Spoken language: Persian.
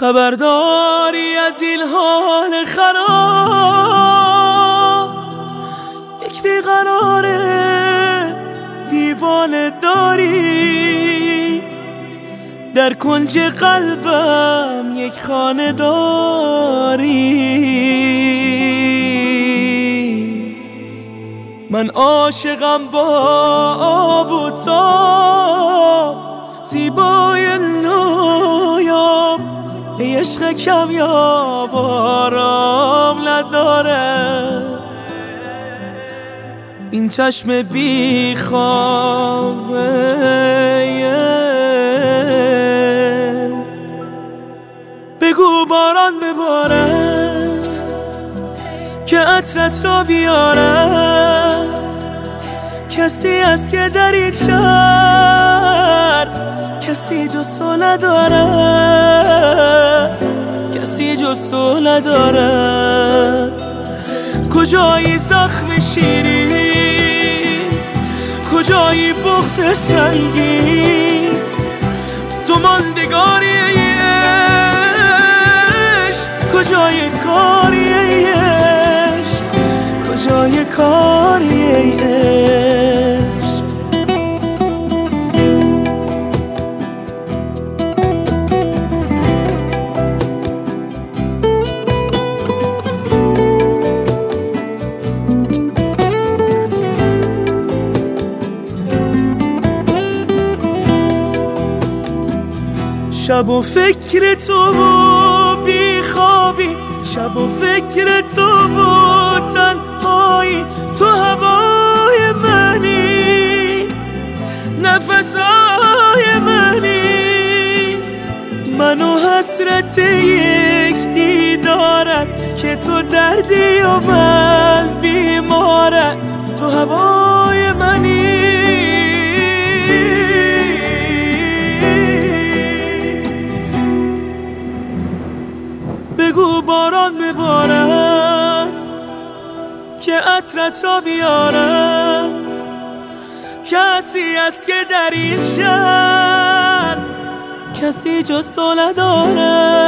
خبرداری از این حال خراب، یک بیقراره دیوانه داری، در کنج قلبم یک خانه داری. من عاشقم با آب و تاب، زیبای نایاب، عشق کمیاب آرام نداره. این چشم بی خوابه بگو باران ببارد که عطرت را بیارد. کسی است که در این شهر کسی جز تو نداره، کسی جز تو نداره. کجایی زخم شیرین، کجایی بغض سنگین، تو ماندگاری عشق، کجای کاری عشق، کجای کاری عشق. شب و فکر تو و بی خوابی، شب و فکر تو و تنهایی، تو هوای منی، نفسهای منی، من و حسرت یک دیدارت که تو دردی و من بیمارت. تو هوای منی، بگو باران ببارد که عطرت را بیارد. کسی است که در این شهر کسی جز تو نداره.